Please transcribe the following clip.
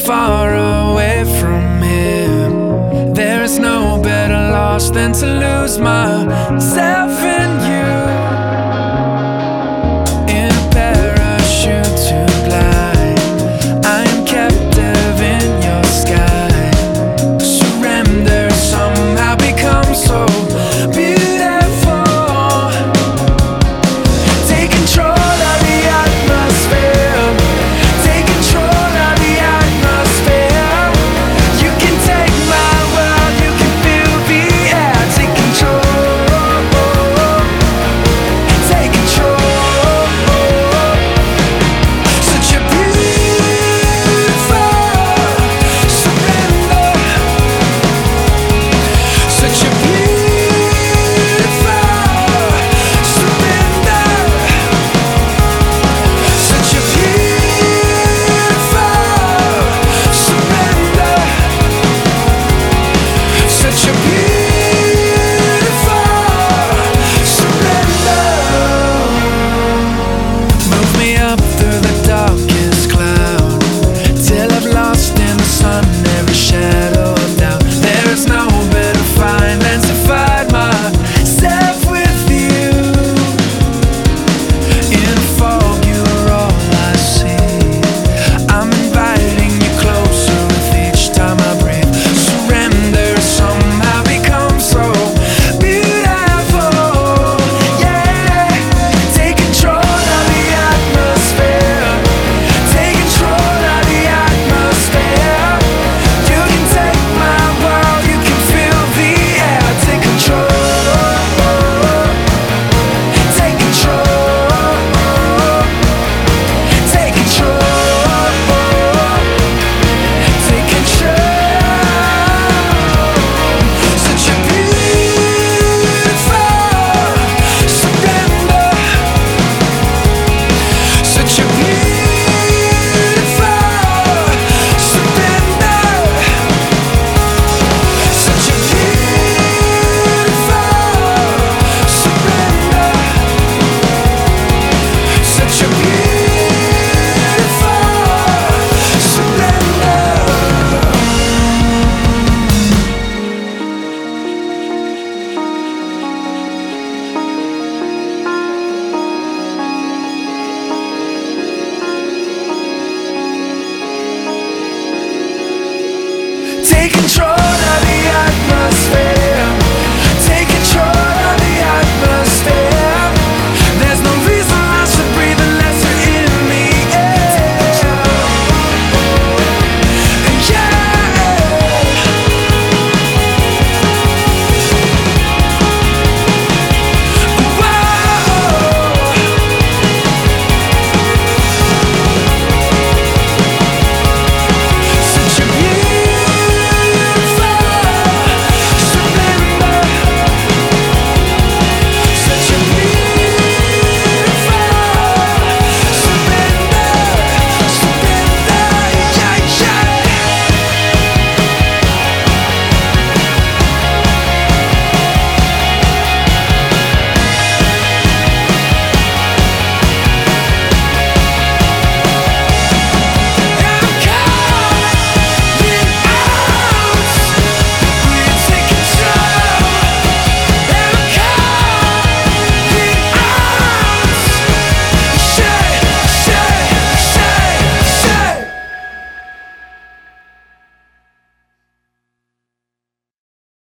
far away from here. There is no better loss than to lose myself in you. In a parachute to glide, I am captive in your sky. Surrender somehow becomes so beautiful. Take control of the atmosphere. Take control of the atmosphere. You can take my world, you can feel the air. Take control. Take control. Such a beautiful surrender. Such a beautiful surrender. Such a beautiful surrender. Such a beautiful surrender. Move me up through the